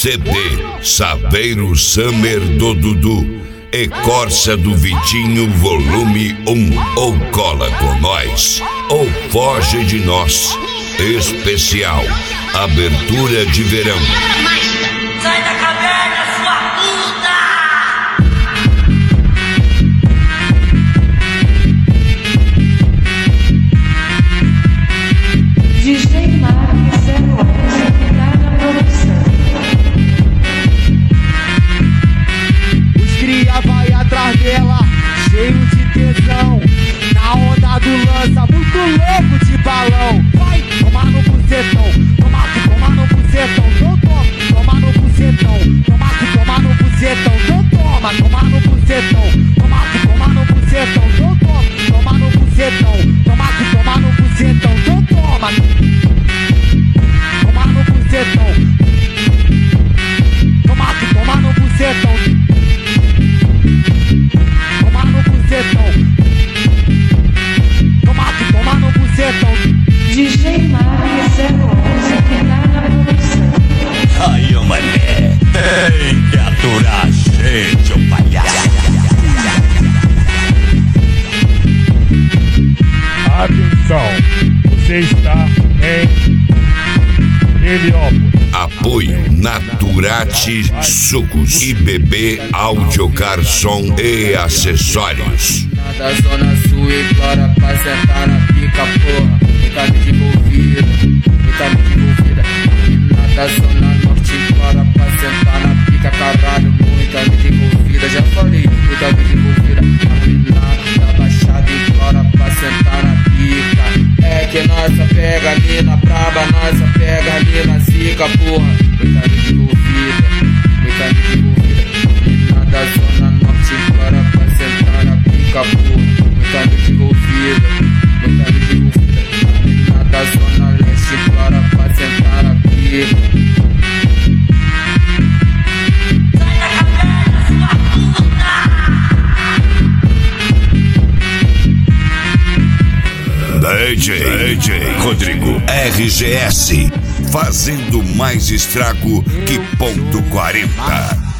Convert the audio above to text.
CD Saveiro Summer do Dudu e Corsa do Vitinho volume 1. Ou cola com nós ou foge de nós. Especial abertura de verão. Sai da caverna, sua puta! DJ Marques 011 que tá na produção. Os cria vai atrás dela, cheio de tesão. Na onda do lança, muito louco de balão. Vai tomar no bucetão, tomar no bucetão, então toma. Tomar no bucetão, tomar no bucetão, então toma. Tomar no bucetão, tomar no bucetão, então toma. Tomar no bucetão, tomar no bucetão, então toma. Tomar no bucetão, tomar no bucetão. Tomar no bucetão, tomar no bucetão. DJ Marques 011 que tá na produção. Aí, ô mané, tem que aturar a gente, ô palhaço. Atenção, você está em Heliópolis. Apoio Naturati Sucos e BB Audiocar Som e Acessórios. Da zona sul e bora pra sentar na pica, porra. Muita mídia envolvida, muita mídia envolvida. Menina da zona norte e bora pra sentar na pica, caralho. Muita mídia envolvida, já falei, muita mídia envolvida. A menina da baixada e bora pra sentar na pica. É que nós pega a mina braba, nós pega a mina zica, porra. Muita mídia envolvida, muita mídia envolvida. Menina da zona norte e bora pra sentar na pica, porra. Muita mídia envolvida, muita mídia envolvida. A menina da zona leste bora pra sentar na pica. Sai da caverna, sua puta! DJ Rodrigo RGS, fazendo mais estrago que ponto 40.